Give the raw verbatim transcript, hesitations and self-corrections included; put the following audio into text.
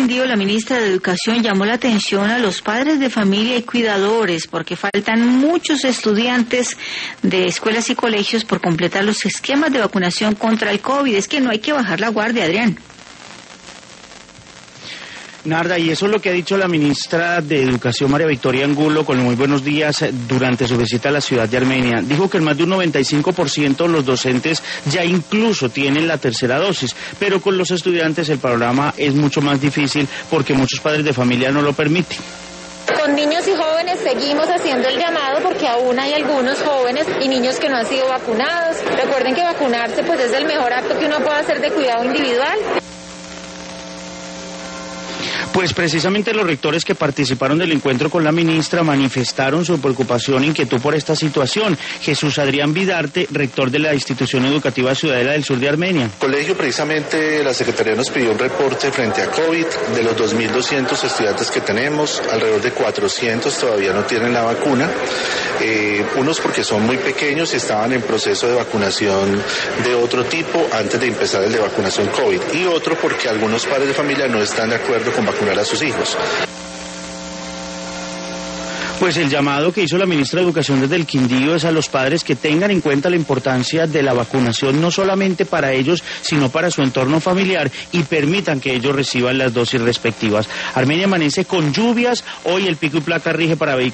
Quindío, la ministra de Educación llamó la atención a los padres de familia y cuidadores porque faltan muchos estudiantes de escuelas y colegios por completar los esquemas de vacunación contra el COVID. Es que no hay que bajar la guardia, Adrián. Narda, y eso es lo que ha dicho la ministra de Educación, María Victoria Angulo, con muy buenos días durante su visita a la ciudad de Armenia. Dijo que en más de un noventa y cinco por ciento de los docentes ya incluso tienen la tercera dosis, pero con los estudiantes el panorama es mucho más difícil porque muchos padres de familia no lo permiten. Con niños y jóvenes seguimos haciendo el llamado porque aún hay algunos jóvenes y niños que no han sido vacunados. Recuerden que vacunarse pues es el mejor acto que uno puede hacer de cuidado individual. Pues precisamente los rectores que participaron del encuentro con la ministra manifestaron su preocupación e inquietud por esta situación. Jesús Adrián Vidarte, rector de la institución educativa Ciudadela del Sur de Armenia. El colegio, precisamente, la Secretaría nos pidió un reporte frente a COVID. De los dos mil doscientos estudiantes que tenemos, alrededor de cuatrocientos todavía no tienen la vacuna. Eh, unos porque son muy pequeños y estaban en proceso de vacunación de otro tipo antes de empezar el de vacunación COVID. Y otro porque algunos padres de familia no están de acuerdo con vacunar a sus hijos. Pues el llamado que hizo la ministra de Educación desde el Quindío es a los padres que tengan en cuenta la importancia de la vacunación, no solamente para ellos, sino para su entorno familiar, y permitan que ellos reciban las dosis respectivas. Armenia amanece con lluvias, hoy el pico y placa rige para vehículos